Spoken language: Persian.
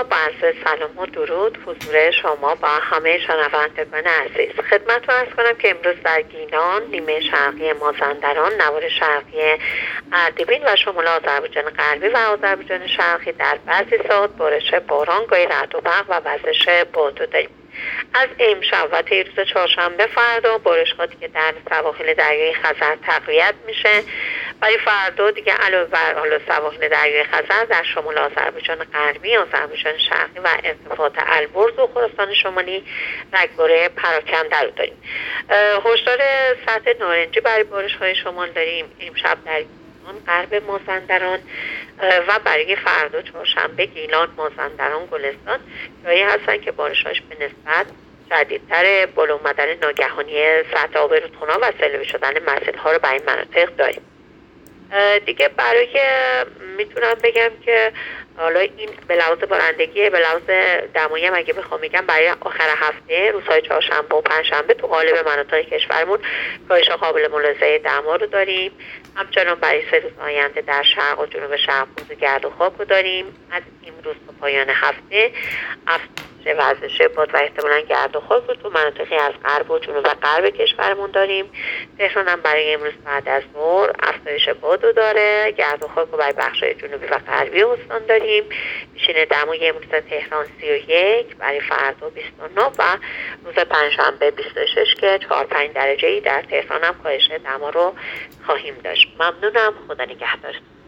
با عرض سلام و درود حضور شما با همه شنوندگان عزیز خدمتتون عرض کنم که امروز در گیلان، نیمه شرقی مازندران، نوار شرقی اردبیل و شمال آذربایجان غربی و آذربایجان شرقی در بعضی ساعات بارش باران، گاهی رعد و برق و وزش بادو داریم. از امشب و طی روز چهارشنبه فردا بارش‌ها دیگه در سواحل دریای خزر تقویت میشه. برای فردا دیگه علاوه بر حالا سواحل دریای خزر در شمال آذربایجان غربی، آذربایجان شرقی و ارتفاعات البرز و خراسان شمالی رگبار پراکنده رو داریم. هشدار سطح نارنجی برای بارش‌های شمال داریم امشب در غرب مازندران و برای فردا چهارشنبه گیلان، مازندران، گلستان جایی هستن که بارش‌هاش به نسبت شدیدتر، بالا اومدن ناگهانی سطح آب رودخانه‌ها و سیلابی شدن مسیرها رو برای این مناطق داریم. دیگه برای میتونم بگم که حالا این به لحاظ بارندگی، به لحاظ دمایی هم اگه بخوام بگم برای آخر هفته روزهای چهارشنبه و پنجشنبه تو قالب مناطق کشورمون کاهش قابل ملاحظه دما رو داریم. همچنان برای 3 روز آینده در شرق و جنوب شرق بوز گرد و خاک رو داریم. از امروز تا پایان هفته وزش باد و احتمالاً گرد و خاک رو تو مناطقی از غرب و جنوب و غرب کشورمون داریم. تهران هم برای امروز بعد از ظهر افزایش باد رو داره. گرد و خاک رو برای بخش‌های جنوبی و غربی استان داریم. میشینه دمای امروز تهران 31، برای فردا 29 و روز پنجشنبه 26 که 4-5 درجه‌ای در تهران هم کاهش دما رو خواهیم داشت. ممنونم. خدا نگهدار.